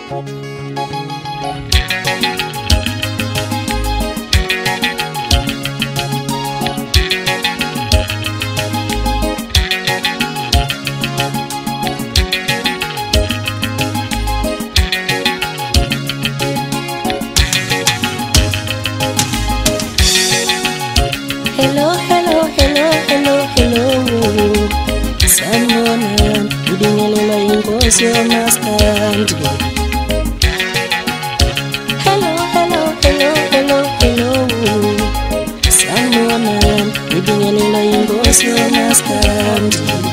Hello, hello, hello, hello, hello. Sanibona, ngibingelela inkosi yomaskandi. Hello, hello, hello, hello, hello. Sanibona, ngibingelela inkosi yomaskandi.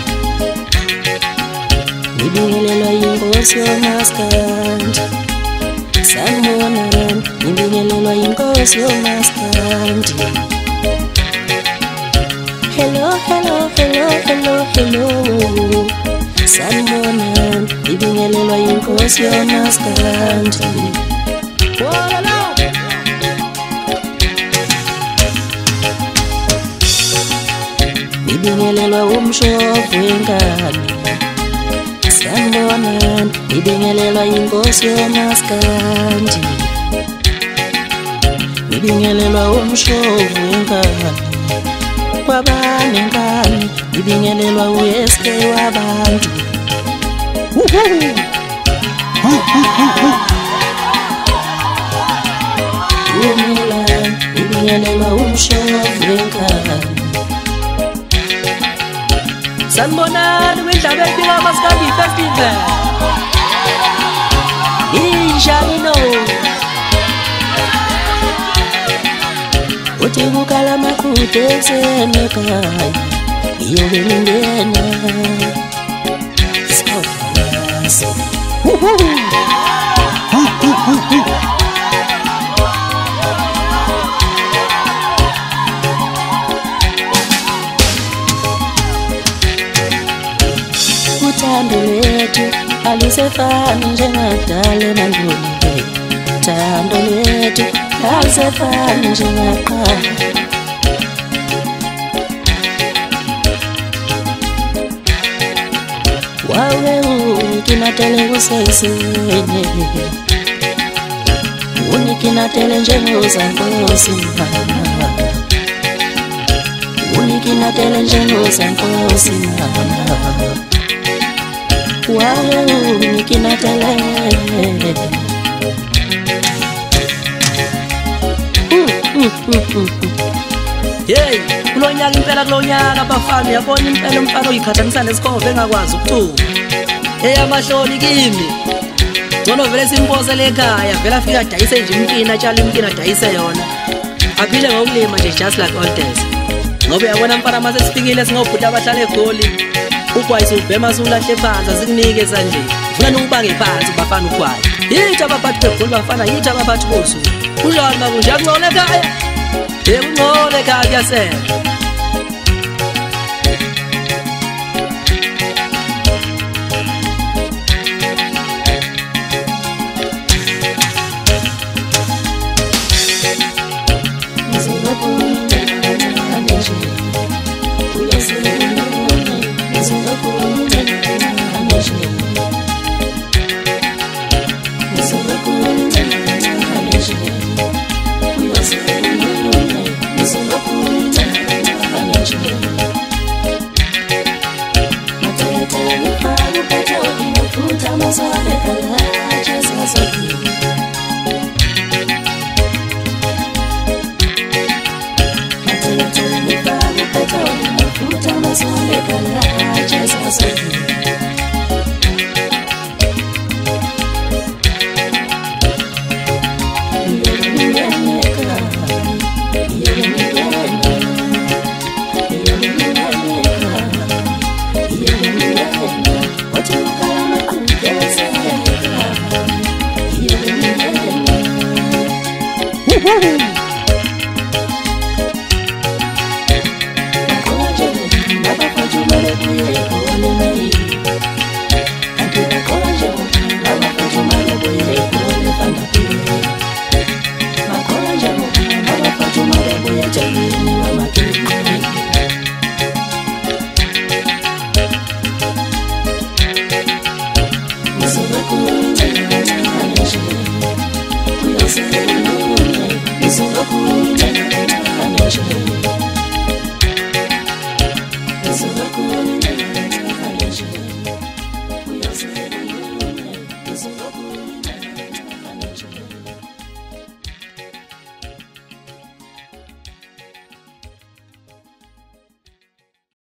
Ngibingelela inkosi yomaskandi. Sanibona, ngibingelela inkosi yomaskandi. Hello, hello, hello, hello, hello. Sanibona, ngibingelelwa inkosi yomaskandi. Ngibingelelwa umshovu wengane. Sanibona, ngibingelelwa inkosi yomaskandi. Ngibingelelwa umshovu wengane. Kwabane ngani ngibingelelwa uSK wabantu. Umila ngibingelelwa umshovu wengane. Sanibonani kwindaba ephila Maskandi Festival. Injani no uthi kukala makhude esenekhaya iyobe ngingena sawuyazi uthando lwethu alisefani njengadala emandulo. Uthando lwethu alisefani njengaqala. Wawe ukinatele kusesene, unikinatele njengozankosi mama, unikinatele njengozankosi mama. Wawe unikinatele Hey, kulonyaka impela kulonyaka abafana uyabona impela umfana oyikhathanisa nesikhobe engakwazi ukuthuma. Hey amahloni kimi. Ngcono vele simpozele ekhaya, vele afika adayise nje imkini atshala imkini adayise yona. Aphile ngokulima nje just like all days. Ngoba uyabona mfana mase sifikile singobhuti abahlala eGoli. Ugwayisa ubhema sulahle phansi asikunike esandleni. Ufuna ukubange phansi bafana ugwayi. Yithi abaphathi beGoli bafana yithi abaphathi bosu. Kunjani makunje akungcole ekhaya? Ngicole ekhaya kuyasela. Mafuta masole kala, Jesus.